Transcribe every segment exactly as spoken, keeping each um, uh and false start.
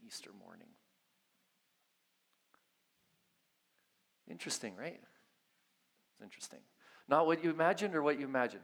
Easter morning. Interesting, right? It's interesting. Not what you imagined or what you imagined.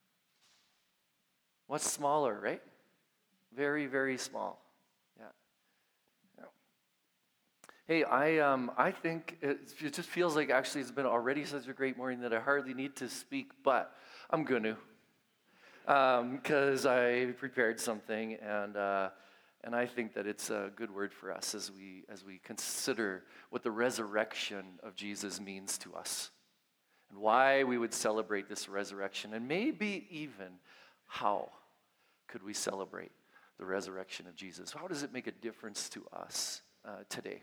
What's smaller, right? Very, very small. Yeah. yeah. Hey, I um I think it, it just feels like actually it's been already such a great morning that I hardly need to speak, but I'm going to. Because um, I prepared something, and uh, and I think that it's a good word for us as we as we consider what the resurrection of Jesus means to us, and why we would celebrate this resurrection, and maybe even how could we celebrate the resurrection of Jesus? How does it make a difference to us uh, today?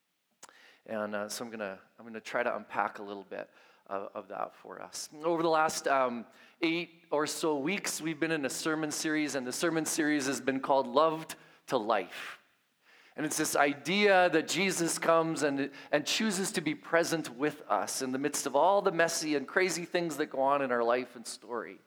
And uh, so I'm gonna I'm gonna try to unpack a little bit of, of that for us. Over the last um, eight or so weeks, we've been in a sermon series, and the sermon series has been called "Loved to Life." And it's this idea that Jesus comes and, and chooses to be present with us in the midst of all the messy and crazy things that go on in our life and story.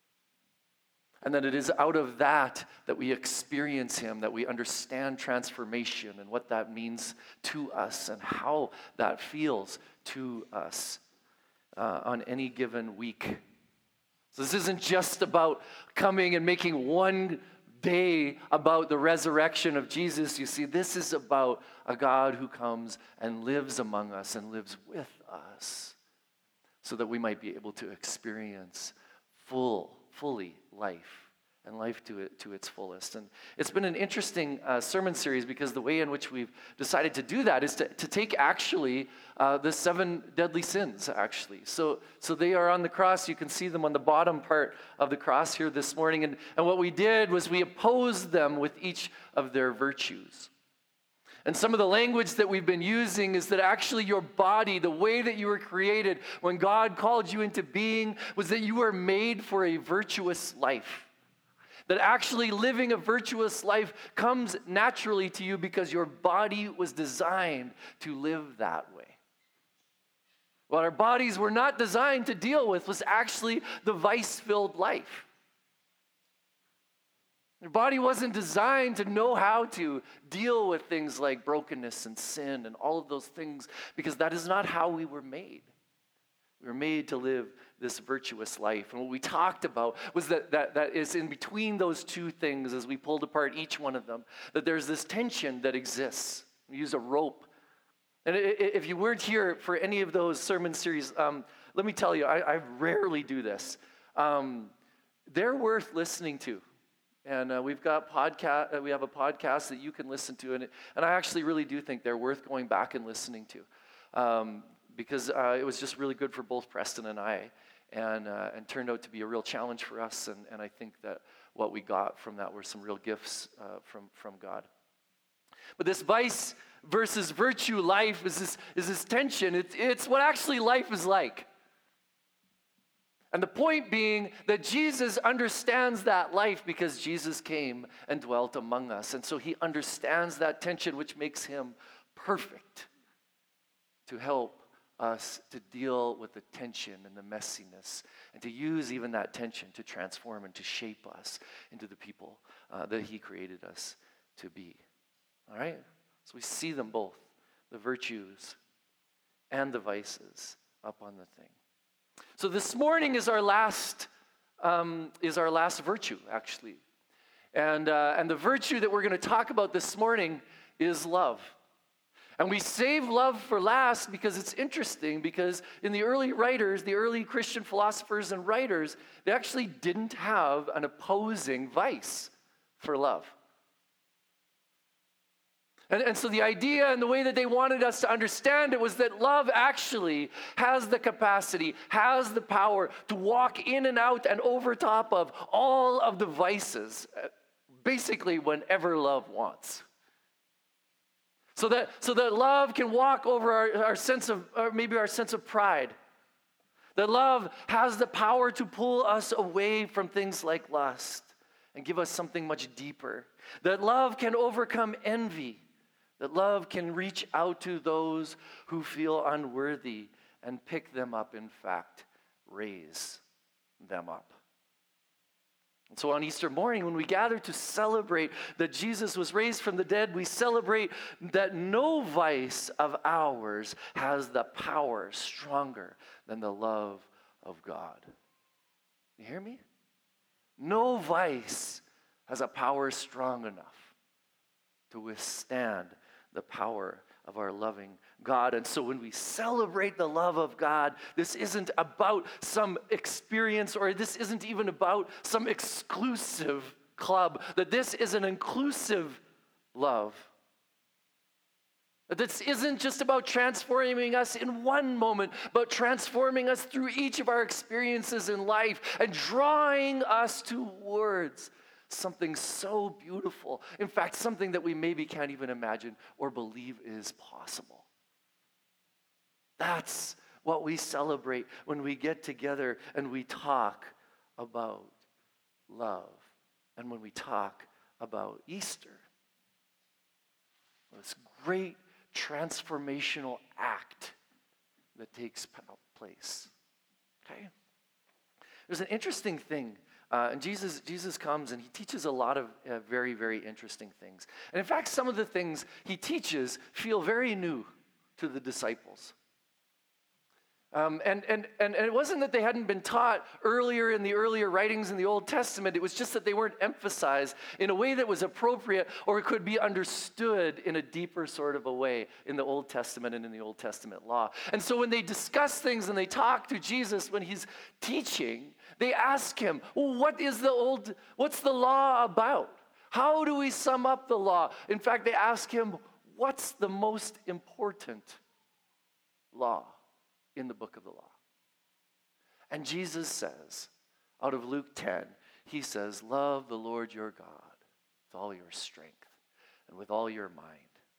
And that it is out of that that we experience him, that we understand transformation and what that means to us and how that feels to us uh, on any given week. So this isn't just about coming and making one day about the resurrection of Jesus. You see, this is about a God who comes and lives among us and lives with us so that we might be able to experience full, fully life. And life to it to its fullest. And it's been an interesting uh, sermon series because the way in which we've decided to do that is to, to take actually uh, the seven deadly sins, actually. So so they are on the cross. You can see them on the bottom part of the cross here this morning. And, and what we did was we opposed them with each of their virtues. And some of the language that we've been using is that actually your body, the way that you were created when God called you into being, was that you were made for a virtuous life. That actually living a virtuous life comes naturally to you because your body was designed to live that way. What our bodies were not designed to deal with was actually the vice-filled life. Your body wasn't designed to know how to deal with things like brokenness and sin and all of those things because that is not how we were made. We were made to live this virtuous life. And what we talked about was that, that that is in between those two things as we pulled apart each one of them, that there's this tension that exists. We use a rope. And if you weren't here for any of those sermon series, um, let me tell you, I, I rarely do this. Um, they're worth listening to. And uh, we've got podcast. Uh, we have a podcast that you can listen to. And, it, and I actually really do think they're worth going back and listening to. Um, because uh, it was just really good for both Preston and I, and uh, and turned out to be a real challenge for us, and, and I think that what we got from that were some real gifts uh, from, from God. But this vice versus virtue life is this, is this tension. It's, it's what actually life is like. And the point being that Jesus understands that life because Jesus came and dwelt among us, and so he understands that tension, which makes him perfect to help us to deal with the tension and the messiness, and to use even that tension to transform and to shape us into the people uh, that he created us to be. All right? So we see them both, the virtues and the vices, up on the thing. So this morning is our last um, is our last virtue, actually, and uh, and the virtue that we're going to talk about this morning is love. And we save love for last because it's interesting, because in the early writers, the early Christian philosophers and writers, they actually didn't have an opposing vice for love. And, and so the idea and the way that they wanted us to understand it was that love actually has the capacity, has the power to walk in and out and over top of all of the vices, basically whenever love wants. So that, so that love can walk over our, our sense of, or maybe our sense of pride. That love has the power to pull us away from things like lust and give us something much deeper. That love can overcome envy. That love can reach out to those who feel unworthy and pick them up, in fact, raise them up. So on Easter morning, when we gather to celebrate that Jesus was raised from the dead, we celebrate that no vice of ours has the power stronger than the love of God. You hear me? No vice has a power strong enough to withstand the power of our loving God. And so when we celebrate the love of God, this isn't about some experience, or this isn't even about some exclusive club, that this is an inclusive love. That this isn't just about transforming us in one moment, but transforming us through each of our experiences in life and drawing us towards something so beautiful. In fact, something that we maybe can't even imagine or believe is possible. That's what we celebrate when we get together and we talk about love and when we talk about Easter. This great transformational act that takes place. Okay? There's an interesting thing. Uh, and Jesus, Jesus comes and he teaches a lot of uh, very, very interesting things. And in fact, some of the things he teaches feel very new to the disciples. Um, and, and, and, and it wasn't that they hadn't been taught earlier in the earlier writings in the Old Testament. It was just that they weren't emphasized in a way that was appropriate or could be understood in a deeper sort of a way in the Old Testament and in the Old Testament law. And so when they discuss things and they talk to Jesus when he's teaching, they ask him, well, what is the old, what's the law about? How do we sum up the law? In fact, they ask him, what's the most important law in the book of the law? And Jesus says, out of Luke ten, he says, love the Lord your God with all your strength and with all your mind.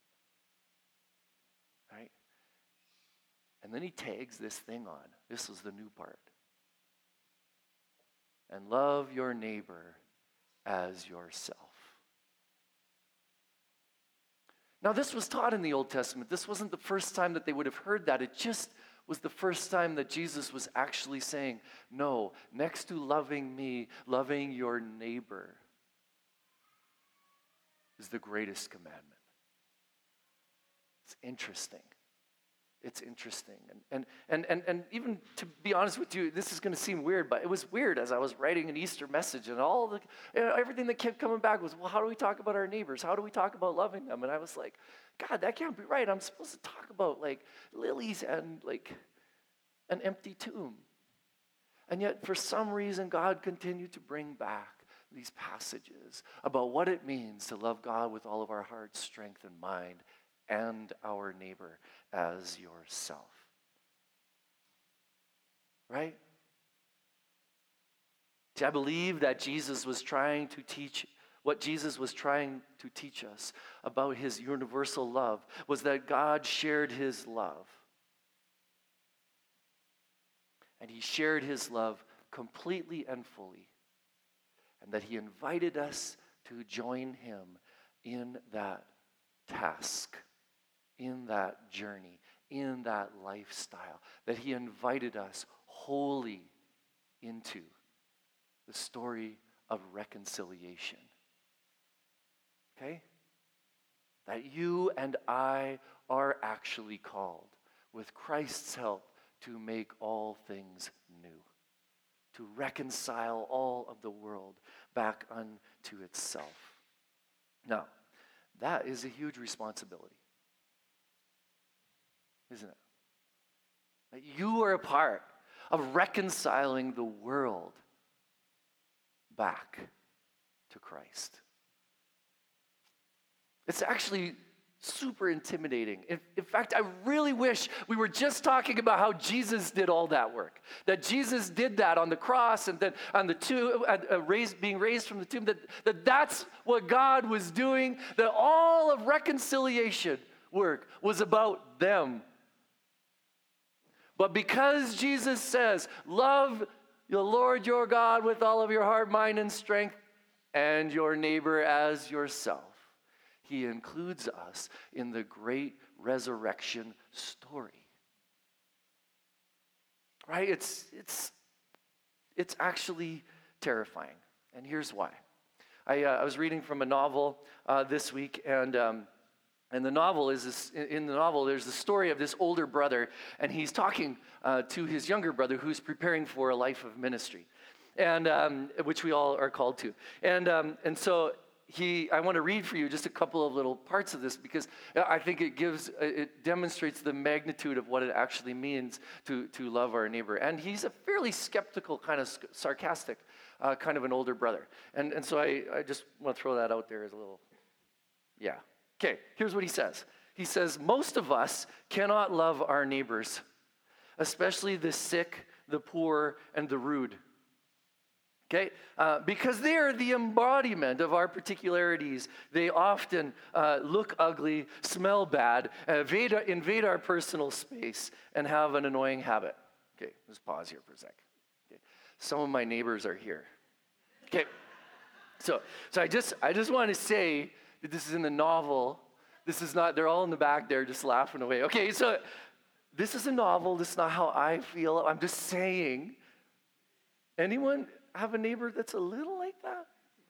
Right? And then he tags this thing on. This is the new part. And love your neighbor as yourself. Now, this was taught in the Old Testament. This wasn't the first time that they would have heard that. It just was the first time that Jesus was actually saying, no, next to loving me, loving your neighbor is the greatest commandment. It's interesting. It's interesting. And, and, and, and, and even to be honest with you, this is going to seem weird, but it was weird as I was writing an Easter message, and all the, you know, everything that kept coming back was, well, how do we talk about our neighbors? How do we talk about loving them? And I was like, God, that can't be right. I'm supposed to talk about like lilies and like an empty tomb. And yet for some reason, God continued to bring back these passages about what it means to love God with all of our heart, strength, and mind, and our neighbor as yourself. Right? See, I believe that Jesus was trying to teach, what Jesus was trying to teach us about his universal love was that God shared his love. And he shared his love completely and fully. And that he invited us to join him in that task, in that journey, in that lifestyle, that he invited us wholly into the story of reconciliation. Okay? That you and I are actually called, with Christ's help, to make all things new, to reconcile all of the world back unto itself. Now, that is a huge responsibility, isn't it? That you are a part of reconciling the world back to Christ. It's actually super intimidating. In, in fact, I really wish we were just talking about how Jesus did all that work. That Jesus did that on the cross and then on the tomb, uh, raised, being raised from the tomb. That, that that's what God was doing. That all of reconciliation work was about them. But because Jesus says, love the Lord your God with all of your heart, mind, and strength, and your neighbor as yourself, he includes us in the great resurrection story. Right? It's, it's, it's actually terrifying. And here's why. I, uh, I was reading from a novel uh, this week, and um, and the novel is this, in the novel. There's the story of this older brother, and he's talking uh, to his younger brother, who's preparing for a life of ministry, and um, which we all are called to. And um, and so he, I want to read for you just a couple of little parts of this because I think it gives, it demonstrates the magnitude of what it actually means to to love our neighbor. And he's a fairly skeptical, kind of sarcastic, uh, kind of an older brother. And and so I I just want to throw that out there as a little, yeah. Okay, here's what he says. He says, most of us cannot love our neighbors, especially the sick, the poor, and the rude. Okay, uh, because they are the embodiment of our particularities. They often uh, look ugly, smell bad, invade, invade our personal space, and have an annoying habit. Okay, let's pause here for a sec. Okay. Some of my neighbors are here. Okay, so so I just I just want to say, this is in the novel. This is not, they're all in the back there just laughing away. Okay, so this is a novel. This is not how I feel. I'm just saying, anyone have a neighbor that's a little like that?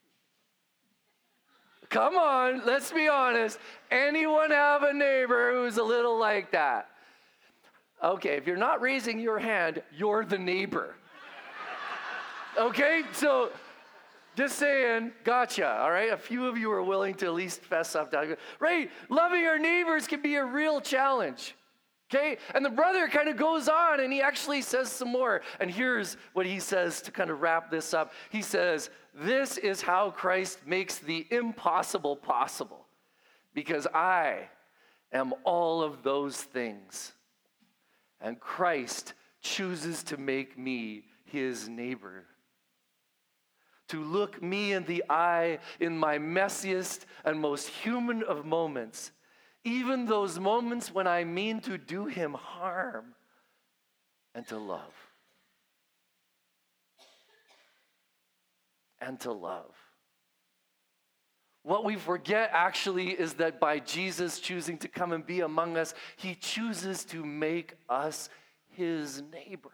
Come on, let's be honest. Anyone have a neighbor who's a little like that? Okay, if you're not raising your hand, you're the neighbor. Okay, so just saying, gotcha, all right? A few of you are willing to at least fess up. Down. Right, loving our neighbors can be a real challenge, okay? And the brother kind of goes on, and he actually says some more. And here's what he says to kind of wrap this up. He says, this is how Christ makes the impossible possible, because I am all of those things, and Christ chooses to make me his neighbor, to look me in the eye in my messiest and most human of moments, even those moments when I mean to do him harm, and to love. And to love. What we forget actually is that by Jesus choosing to come and be among us, he chooses to make us his neighbor.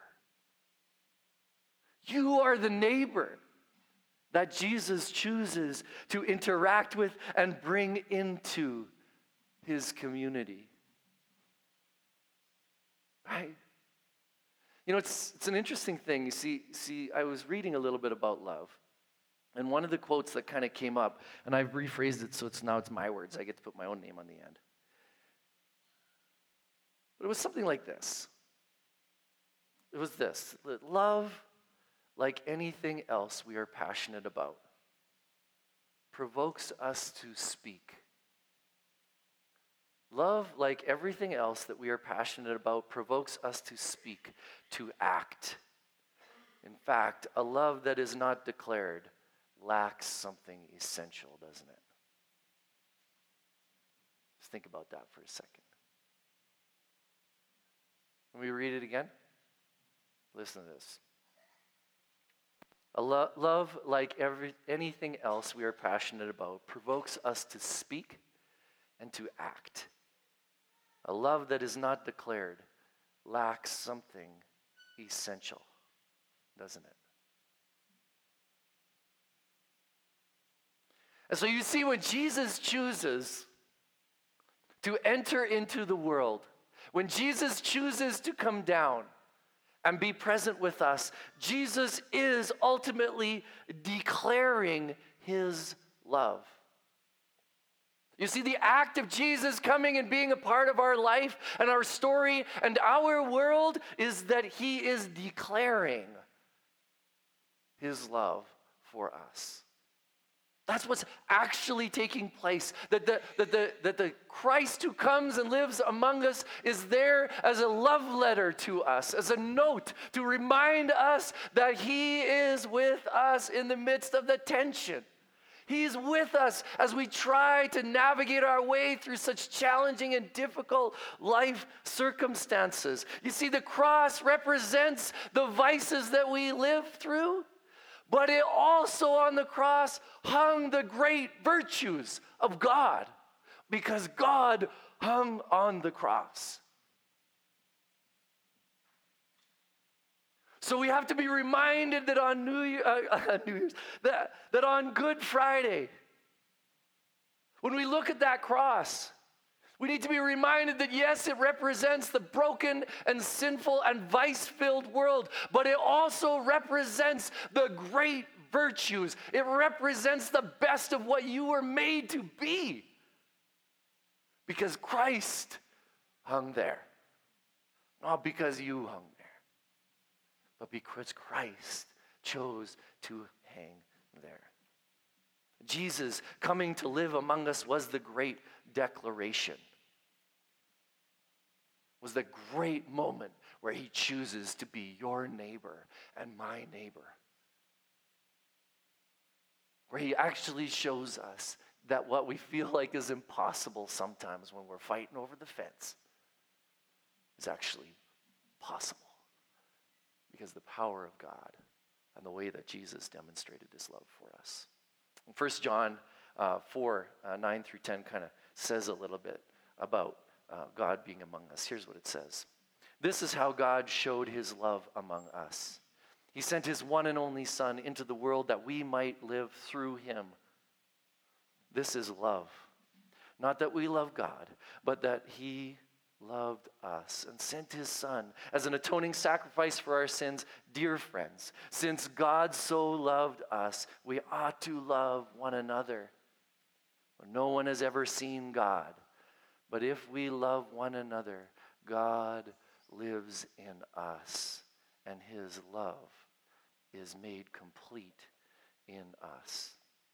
You are the neighbor that Jesus chooses to interact with and bring into his community. Right? You know, it's it's an interesting thing. You see, see, I was reading a little bit about love, and one of the quotes that kind of came up, and I've rephrased it so it's now it's my words. I get to put my own name on the end. But it was something like this. It was this: that love, like anything else we are passionate about, provokes us to speak. Love, like everything else that we are passionate about, provokes us to speak, to act. In fact, a love that is not declared lacks something essential, doesn't it? Just think about that for a second. Can we read it again? Listen to this. A lo- love, like every, anything else we are passionate about, provokes us to speak and to act. A love that is not declared lacks something essential, doesn't it? And so you see, when Jesus chooses to enter into the world, when Jesus chooses to come down and be present with us, Jesus is ultimately declaring his love. You see, the act of Jesus coming and being a part of our life and our story and our world is that he is declaring his love for us. That's what's actually taking place. That the, that, the, that the Christ who comes and lives among us is there as a love letter to us, as a note to remind us that he is with us in the midst of the tension. He's with us as we try to navigate our way through such challenging and difficult life circumstances. You see, the cross represents the vices that we live through, but it also on the cross hung the great virtues of God, because God hung on the cross. So we have to be reminded that on New, Year, uh, New Year's, that, that on Good Friday, when we look at that cross, we need to be reminded that yes, it represents the broken and sinful and vice-filled world, but it also represents the great virtues. It represents the best of what you were made to be. Because Christ hung there. Not because you hung there, but because Christ chose to hang there. Jesus coming to live among us was the great declaration. Was the great moment where he chooses to be your neighbor and my neighbor. Where he actually shows us that what we feel like is impossible sometimes when we're fighting over the fence is actually possible. Because the power of God and the way that Jesus demonstrated his love for us. First John uh, four, uh, nine through ten kind of says a little bit about uh, God being among us. Here's what it says. This is how God showed his love among us. He sent his one and only Son into the world that we might live through him. This is love. Not that we love God, but that he loved us and sent his Son as an atoning sacrifice for our sins. Dear friends, since God so loved us, we ought to love one another. No one has ever seen God, but if we love one another, God lives in us, and his love is made complete in us.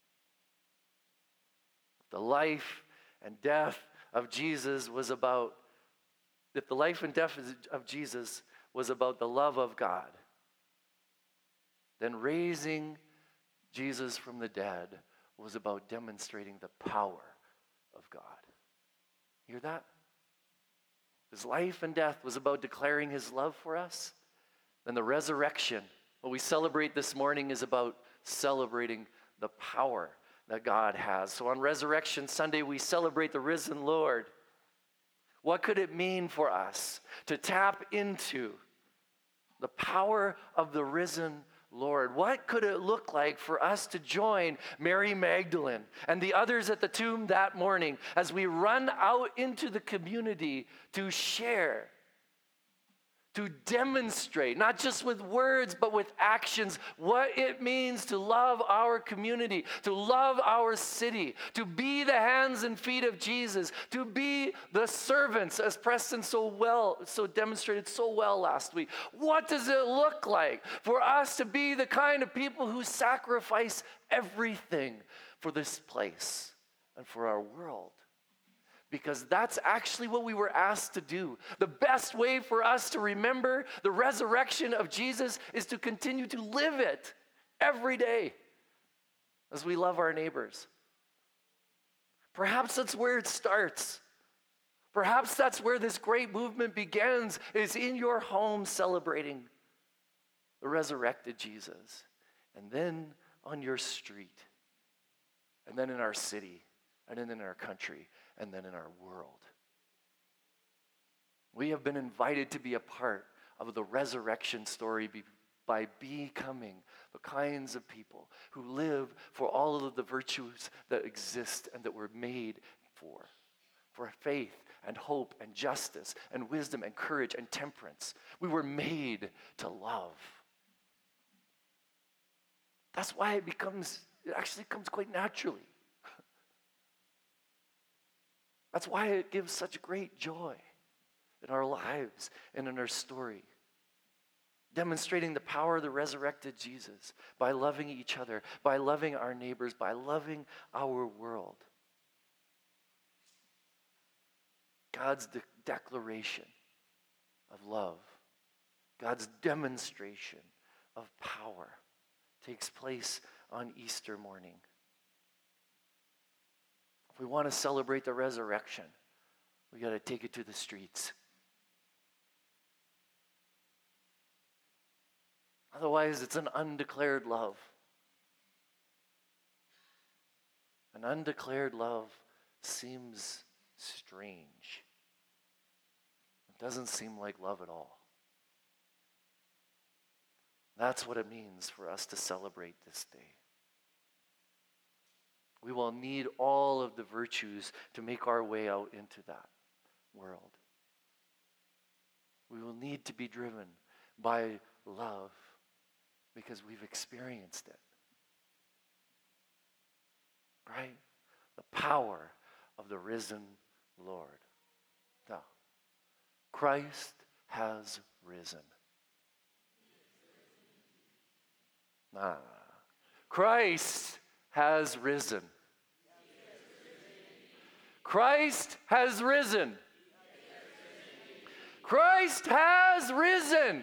The life and death of Jesus was about, if the life and death of Jesus was about the love of God, then raising Jesus from the dead was about demonstrating the power of God. Hear that? His life and death was about declaring his love for us. Then the resurrection, what we celebrate this morning, is about celebrating the power that God has. So on Resurrection Sunday, we celebrate the risen Lord. What could it mean for us to tap into the power of the risen Lord? What could it look like for us to join Mary Magdalene and the others at the tomb that morning as we run out into the community to share, to demonstrate, not just with words, but with actions, what it means to love our community, to love our city, to be the hands and feet of Jesus, to be the servants, as Preston so well, so demonstrated so well last week. What does it look like for us to be the kind of people who sacrifice everything for this place and for our world? Because that's actually what we were asked to do. The best way for us to remember the resurrection of Jesus is to continue to live it every day as we love our neighbors. Perhaps that's where it starts. Perhaps that's where this great movement begins, is in your home celebrating the resurrected Jesus. And then on your street, and then in our city, and then in our country, and then in our world. We have been invited to be a part of the resurrection story be, by becoming the kinds of people who live for all of the virtues that exist and that we're made for. For faith and hope and justice and wisdom and courage and temperance. We were made to love. That's why it becomes, it actually comes quite naturally. That's why it gives such great joy in our lives and in our story. Demonstrating the power of the resurrected Jesus by loving each other, by loving our neighbors, by loving our world. God's de- declaration of love, God's demonstration of power takes place on Easter morning. If we want to celebrate the resurrection, we got to take it to the streets. Otherwise, it's an undeclared love. An undeclared love seems strange. It doesn't seem like love at all. That's what it means for us to celebrate this day. We will need all of the virtues to make our way out into that world. We will need to be driven by love because we've experienced it. Right? The power of the risen Lord. Now, Christ has risen. Nah, nah, nah. Christ has risen. Christ has risen. Christ has risen.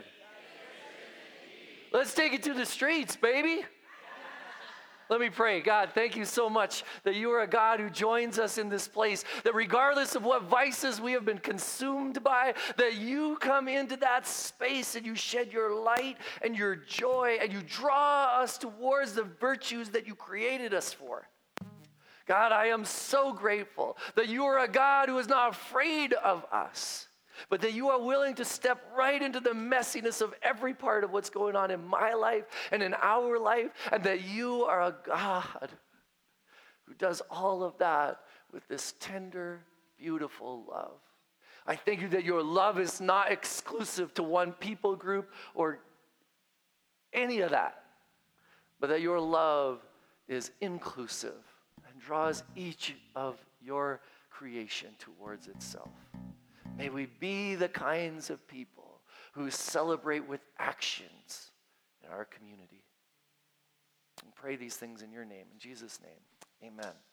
Let's take it to the streets, baby. Let me pray. God, thank you so much that you are a God who joins us in this place, that regardless of what vices we have been consumed by, that you come into that space and you shed your light and your joy and you draw us towards the virtues that you created us for. God, I am so grateful that you are a God who is not afraid of us, but that you are willing to step right into the messiness of every part of what's going on in my life and in our life, and that you are a God who does all of that with this tender, beautiful love. I thank you that your love is not exclusive to one people group or any of that, but that your love is inclusive and draws each of your creation towards itself. May we be the kinds of people who celebrate with actions in our community. And pray these things in your name, in Jesus' name, amen.